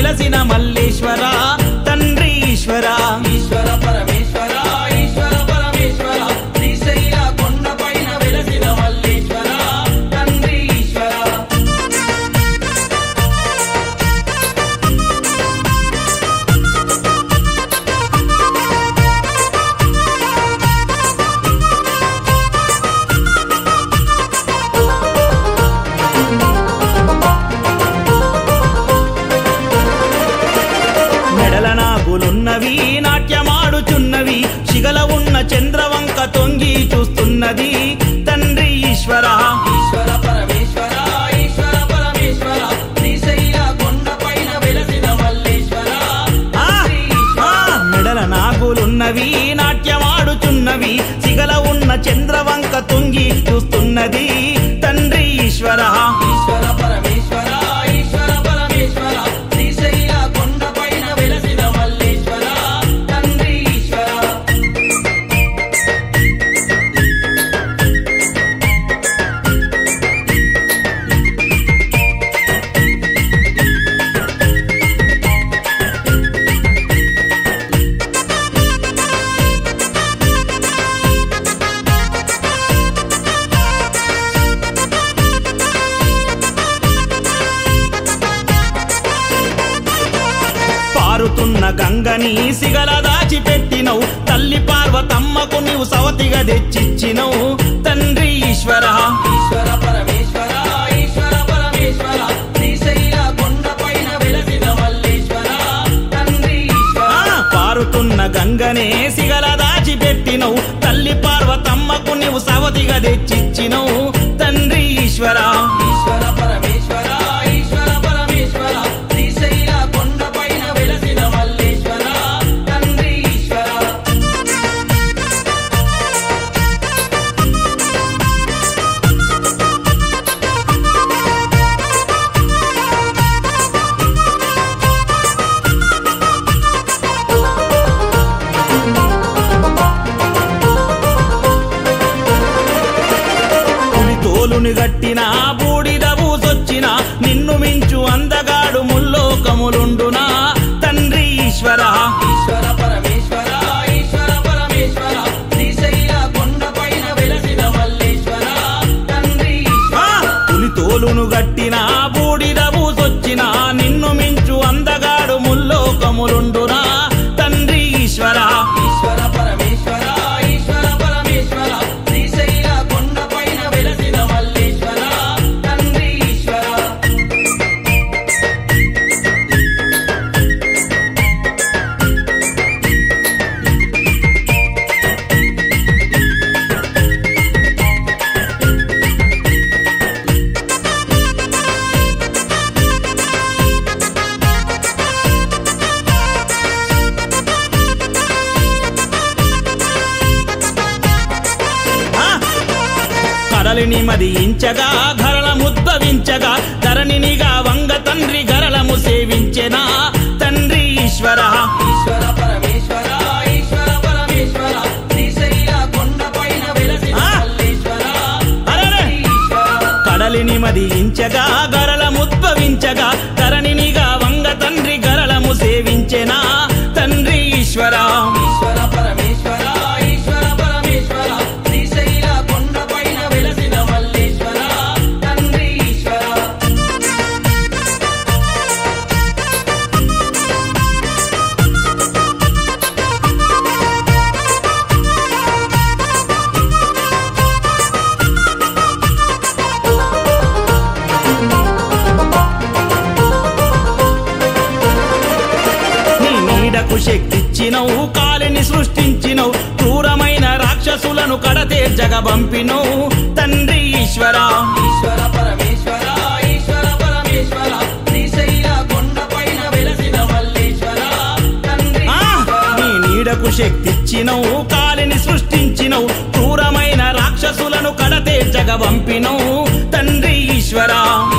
వెలసిన మల్లేశ్వర తండ్రి ఈశ్వర ఈశ్వర పరమేశ్వర ఈశ్వర పరమేశ్వర శ్రీశైల కొండపైన వెలసిన మల్లేశ్వర తండ్రి ఈశ్వర మెడల నాగులున్నవి నాట్యమాడుచున్నవి శిగల ఉన్న చంద్రవంక తొంగి చూస్తున్నది తండ్రి ఈశ్వర ఈశ్వర పరమేశ్వర ఈశ్వర పరమేశ్వర శ్రీశైల కొండపైన వెలసిన మల్లేశ్వర తండ్రి ఈశ్వర మెడల నాగులున్నవి నాట్యమాడుచున్నవి శిగల ఉన్న చంద్రవంక తొంగి చూస్తున్నది తండ్రి ఈశ్వర ఈశ్వర పరమేశ్వర ఈశ్వర పరమేశ్వర శ్రీశైల కొండపైన వెలసిన మల్లేశ్వర తండ్రి ఈశ్వర పారుతున్న గంగని సిగల దాచిపెట్టినవు తల్లి పార్వతమ్మకు నీవు సవతిగా తెచ్చిచ్చినవు తండ్రి ఈశ్వర ఈశ్వర పరమేశ్వర ఈశ్వర పరమేశ్వర శ్రీశైల కొండపైన వెలసిన మల్లేశ్వర తండ్రి ఈశ్వర పారుతున్న గంగనే సిగల దాచిపెట్టినవు తల్లి పార్వతమ్మకు నీవు సవతిగా తెచ్చిచ్చినవు తండ్రి ఈశ్వర ఈశ్వర పరమేశ్వర ఈశ్వర పరమేశ్వర శ్రీశైల కొండపైన వెలసిన మల్లేశ్వర తండ్రి ఈశ్వర పులి తోలుని గట్టిన బూడిద బూసొచ్చిన నిన్ను మించు అందగాడు ముల్లోకములుండునా తండ్రి ఈశ్వర ఈశ్వర పరమేశ్వర ఈశ్వర పరమేశ్వర శ్రీశైల కొండపైన వెలసిన మల్లేశ్వర తండ్రి ఈశ్వర పులి తోలును గట్టిన బూడిద బూసొచ్చిన నిన్ను మించు అందగాడు ముల్లోకములుండునా తండ్రి ఈశ్వర ఈశ్వర పరమేశ్వర ఈశ్వర పరమేశ్వర శ్రీశైల కొండపైన వెలసిన మల్లేశ్వర తండ్రి ఈశ్వర కడలిని మదించగా గరళ ముద్భవించగా ధరణినిగా వంగ తండ్రి గరళము సేవించెనా తండ్రి ఈశ్వర ఈశ్వర పరమేశ్వర ఈశ్వర పరమేశ్వర శ్రీశైల కొండపైన వెలసిన మల్లేశ్వర తండ్రి ఈశ్వర కడలిని మదించగా గరళ ముద్భవించగా ధరణినిగా వంగ తండ్రి గరళము సేవించెనా తండ్రి ఈశ్వర ఈశ్వర పరమేశ్వర ఈశ్వర పరమేశ్వర శ్రీశైల కొండపైన వెలసిన మల్లేశ్వర తండ్రి ఈశ్వర నీ నీడకు శక్తిచ్చినవు కాలిని సృష్టించినవు క్రూరమైన రాక్షసులను కడతేర్చగ పంపినవు తండ్రి ఈశ్వర ఈశ్వర పరమేశ్వర ఈశ్వర పరమేశ్వర శ్రీశైల కొండపైన వెలసిన మల్లేశ్వర తండ్రి ఈశ్వర నీ నీడకు శక్తిచ్చినవు కాలిని సృష్టించినవు క్రూరమైన రాక్షసులను కడతేర్చగ పంపినవు తండ్రి ఈశ్వర